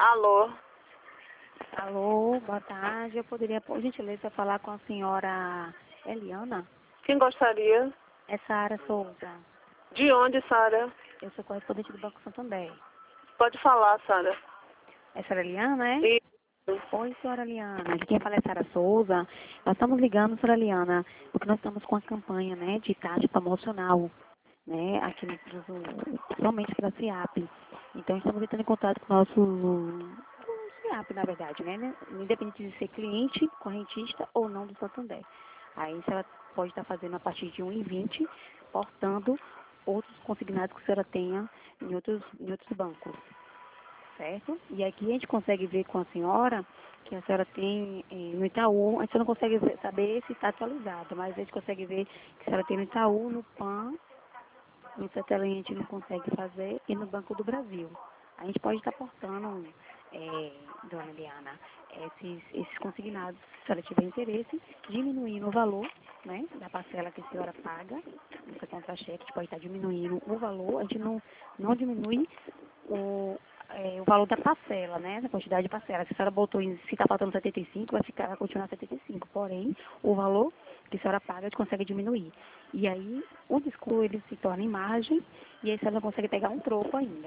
Alô? Alô, boa tarde. Eu poderia, por gentileza, falar com a senhora Eliana? Quem gostaria? É Sara Souza. De onde, Sara? Eu sou correspondente do Banco Santander. Pode falar, Sara. É Sara Eliana, é? Isso. Oi, senhora Eliana. De quem fala é Sara Souza. Nós estamos ligando, senhora Eliana, porque nós estamos com a campanha, né, de taxa promocional, né, aqui no principalmente pela CIAP. Então, estamos entrando em contato com o nosso CIAP, na verdade, né? Independente de ser cliente, correntista ou não do Santander. Aí, se ela pode estar fazendo a partir de 1,20, portando outros consignados que a senhora tenha em outros bancos, certo? E aqui a gente consegue ver com a senhora que a senhora tem no Itaú, a gente não consegue saber se está atualizado, mas a gente consegue ver que a senhora tem no Itaú, no PAN, no Cetelem a gente não consegue fazer, e no Banco do Brasil. A gente pode estar portando, dona Eliana, esses consignados, se a senhora tiver interesse, diminuindo o valor, né, da parcela que a senhora paga, no seu contra-cheque, a gente pode estar diminuindo o valor, a gente não diminui o valor da parcela, né, da quantidade de parcela. Se a senhora botou se está faltando 75, vai continuar 75. Porém, o valor que a senhora paga, a gente consegue diminuir. E aí, o desconto, ele se torna em margem, e aí a senhora consegue pegar um troco ainda.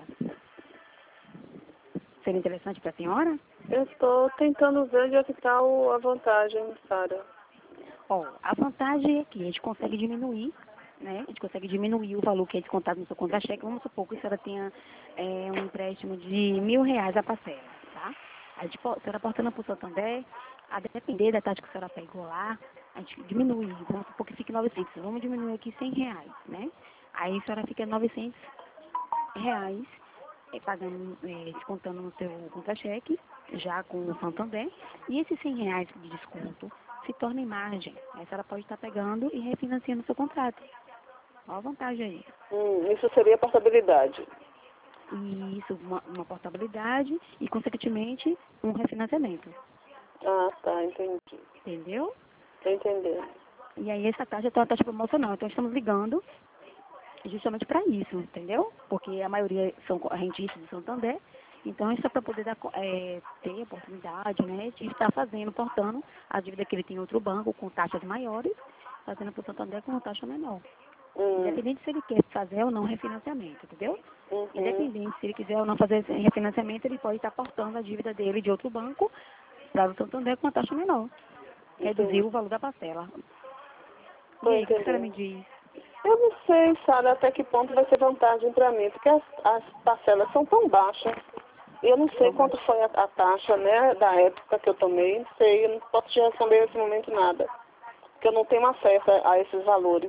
Seria interessante para a senhora? Eu estou tentando ver onde é que está a vantagem, Sara. Ó, a vantagem é que a gente consegue diminuir, né? A gente consegue diminuir o valor que é descontado no seu contra-cheque. Vamos supor que a senhora tenha um empréstimo de R$ 1.000 a parcela, tá? A senhora portando para o Santander, a depender da taxa que a senhora pegou lá, a gente diminui. Vamos supor que fique 900. Vamos diminuir aqui R$ 100, né? Aí a senhora fica R$ 900, pagando, descontando no seu contra-cheque, já com o Santander, e esses R$ 100 de desconto se torna em margem. Aí a senhora pode estar pegando e refinanciando o seu contrato. Olha a vantagem aí. Isso seria portabilidade. E isso, uma portabilidade e, consequentemente, um refinanciamento. Ah, tá, entendi. Entendeu? Tô entendendo. E aí essa taxa é uma taxa promocional. Então estamos ligando justamente para isso, entendeu? Porque a maioria são rentistas do Santander. Então, isso é para poder ter a oportunidade, né, de estar portando a dívida que ele tem em outro banco com taxas maiores, fazendo para o Santander com uma taxa menor. Independente se ele quer fazer ou não refinanciamento, entendeu? Independente se ele quiser ou não fazer esse refinanciamento, ele pode estar portando a dívida dele de outro banco para o Santander com uma taxa menor. Reduzir o valor da parcela. Tô E aí, o que a senhora me entendendo. diz? Eu não sei, Sara, até que ponto vai ser vantagem para mim, porque as parcelas são tão baixas. E eu não sei quanto foi a taxa, né, da época que eu tomei, não sei, eu não posso te responder nesse momento nada. Porque eu não tenho acesso a esses valores.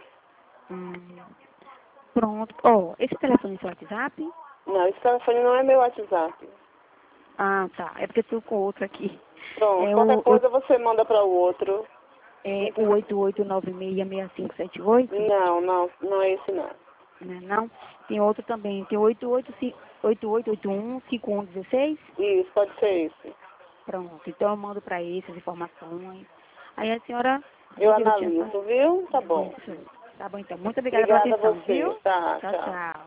Pronto. Ó, esse telefone é seu WhatsApp? Não, esse telefone não é meu WhatsApp. Ah, tá. É porque estou com outro aqui. Pronto, É qualquer o, coisa você manda para o outro. o 88966578? Não é esse não. Né, não? Tem outro também. Tem 8881-5116? Isso, pode ser esse. Pronto. Então eu mando para essas informações. Aí a senhora Eu direitinho. analiso, viu? Tá bom. Isso. Tá bom, então. Muito obrigada pela Obrigada a atenção, você. viu? Tá, Tchau, tchau. tchau.